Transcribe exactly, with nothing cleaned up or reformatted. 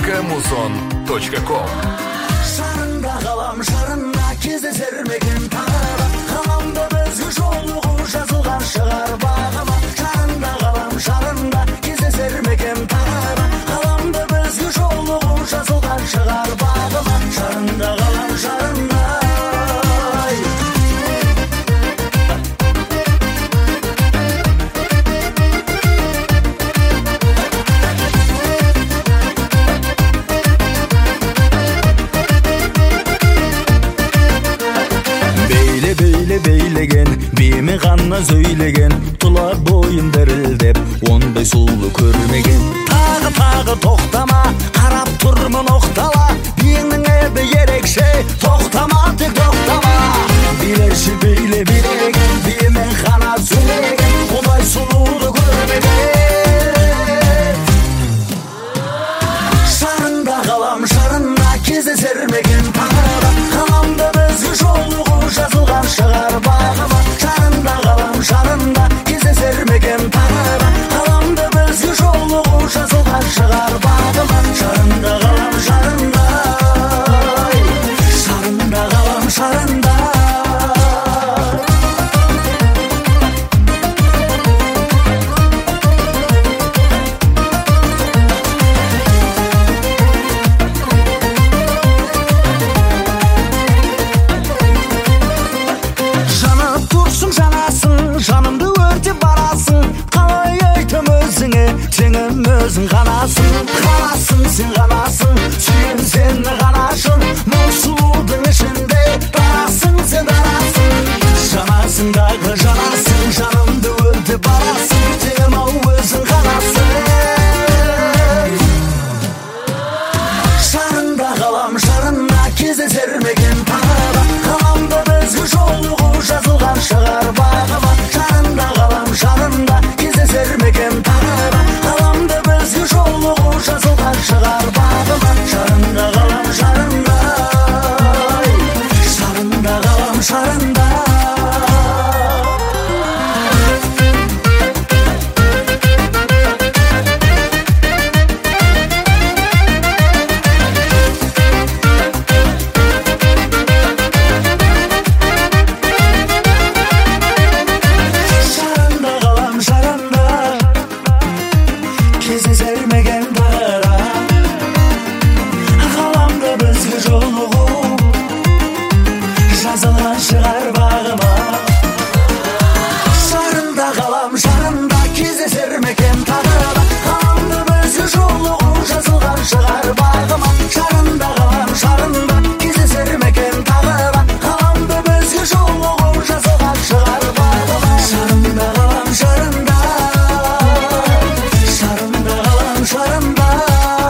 кэмузон точка ком. Шарында қалам шарында кездесермеген тағы, қаламда бізге жолығу жазылған шығар бағыма. Шарында қалам шарында кездесермеген тағы, қаламда бізге жолығу жазылған шығар бағыма. Шарында қалам шарында бейлеген, бейме ғана сөйлеген, тұла бойым дірілдеп, ондай сұлу көрмеген. Тағы тағы тоқтама, қарап тұрмын оқтала, биеңнің еді ерекше, тоқтама тек тоқтама. Билеші бейле билеген, бейме ғана сөйлеген, ондай сұлуды көрмеген. Шарында қалам шарында кездесермеген тағы, қаламда бізге жолығу жазылған шығар бағыма. Шарында қалам шарында кездесермеген тағы, қаламда бізге жолығу жазылған шығар бағыма. Шарында қалам шарында, шарында қалам шарында. Жанымды өртеп барасың, қалай айтым өзіңе, сенің өзің ғанасың. Ғанасың сен ғанасың, сүйен сені ғанашын, мұң сұлудың ішінде дарасың сен дарасың. Жанасың дағы жанасың, жанымды өртеп барасың, сенің ау өзің ғанасың. Шарында қалам шарында кездесермеген тағы, қаламда бізге жолығу жазылған шығар бағыма. Шарында қалам шарында кездесермеген тағы, қаламда бізге жолығу жазылған шығар бағыма. Шарында қалам шарында, шарында қалам шарында. Кездесермеген тағыра, қаламда бізге жолығу жазылған шығар бағыма. Шарында қалам шарында кездесермеген тағыра, қаламда бізге жолығу жазылған шығар бағыма. Шарында қалам шарында кездесермеген тағыра, қаламда бізге жолығу жазылған шығар бағыма. Шарында қалам шарында, шарында